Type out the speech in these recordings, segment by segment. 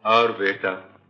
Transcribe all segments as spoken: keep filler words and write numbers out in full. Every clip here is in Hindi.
और बेटा,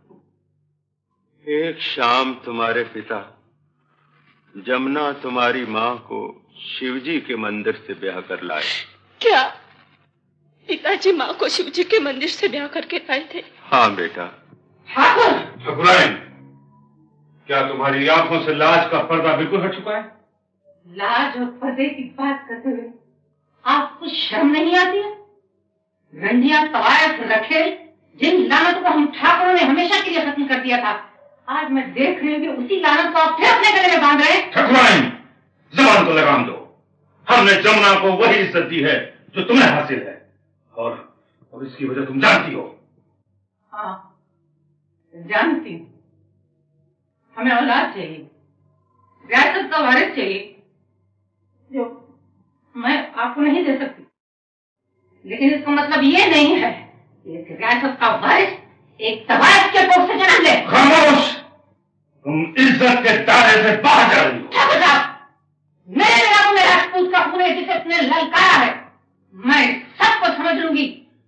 एक शाम तुम्हारे पिता जमुना तुम्हारी माँ को शिवजी के मंदिर से ब्याह कर लाए। क्या पिताजी माँ को शिवजी के मंदिर से ब्याह करके लाए थे? हाँ बेटा। ठाकुराइन, क्या तुम्हारी आंखों से लाज का पर्दा बिल्कुल हट चुका है? लाज और पर्दे की बात करते हुए आपको शर्म नहीं आती है? रंडिया कवायद रखे जिन लानतों को हम ठाकुरों ने हमेशा के लिए खत्म कर दिया था, आज मैं देख रही हूँ कि उसी लानत को आप फिर अपने गले में बांध रहे हैं। ठाकुराइन, जबान को लगाम दो। हमने जमुना को वही इज्जत दी है जो तुम्हें हासिल है, और और इसकी वजह तुम जानती हो। हाँ, जानती हूँ। हमें औलाद चाहिए, रियासत का वारिस चाहिए, जो मैं आपको नहीं दे सकती। लेकिन इसका मतलब ये नहीं है कि रियासत का वारिस एक तवायफ के कोख से जन्म ले। खामोश! तुम इज्जत के दायरे से बाहर जा रही हो। ठाकुर साहब, मेरे दिमाग में राजपूत का खून है जिसे तुमने ललकारा है। मैं सबको समझ लूंगी।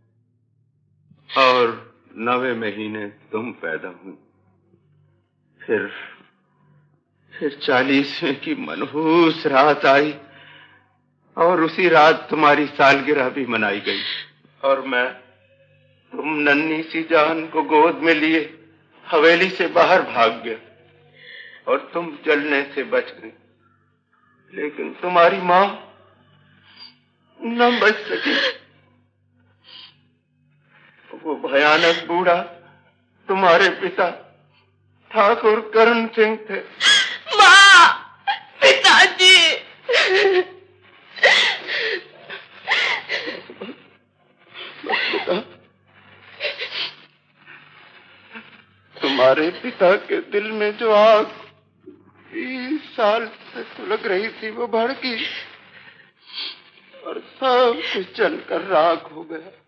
और नवे महीने तुम पैदा हुई, फिर फिर चालीसवें की मनहूस रात आई, और उसी रात तुम्हारी सालगिरह भी मनाई गई, और मैं तुम नन्ही सी जान को गोद में लिए हवेली से बाहर भाग गया, और तुम जलने से बच गई। लेकिन तुम्हारी माँ न बच सकी। वो भयानक बूढ़ा तुम्हारे पिता ठाकुर करण सिंह थे। माँ, पिताजी। पिता, तुम्हारे पिता के दिल में जो आग बीस साल से सुलग रही थी वो भड़की, और सब कुछ जलकर राख हो गया।